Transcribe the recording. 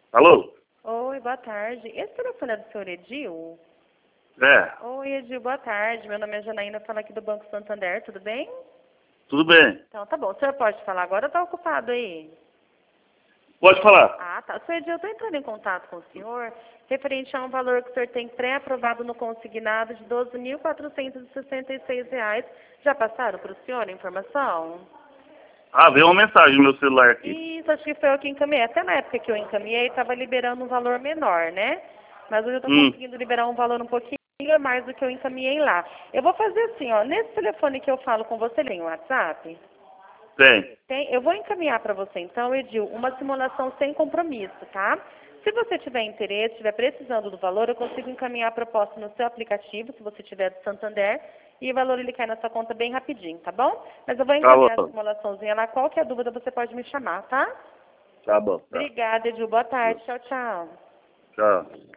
Alô? Oi, boa tarde. Esse telefone é do senhor Edil? É, Oi, Edil, boa tarde. Meu nome é Janaína, falo aqui do Banco Santander, tudo bem? tudo bem. Então, tá bom. O senhor pode falar agora ou tá ocupado aí? Pode falar. Ah, tá. Senhor Edil, eu tô entrando em contato com o senhor referente a um valor que o senhor tem pré-aprovado no consignado de R$ 12.466. Já passaram para o senhor a informação? Ah, veio uma mensagem no meu celular aqui. Isso, acho que foi eu que encaminhei. Até na época que eu encaminhei, estava liberando um valor menor, né? Mas hoje eu estou conseguindo liberar um valor um pouquinho a mais do que eu encaminhei lá. Eu vou fazer assim, ó. Nesse telefone que eu falo com você, tem o WhatsApp? Tem. Tem. Eu vou encaminhar para você, então, Edil, uma simulação sem compromisso, tá? Se você tiver interesse, estiver precisando do valor, eu consigo encaminhar a proposta no seu aplicativo, se você tiver do Santander, e o valor ele cai na sua conta bem rapidinho, tá bom? Mas eu vou Tá encaminhar a bom. simulaçãozinha lá. Qualquer dúvida você pode me chamar, tá? Tá bom. Tá. Obrigada, Edil. Boa tarde. Tchau, tchau. Tchau.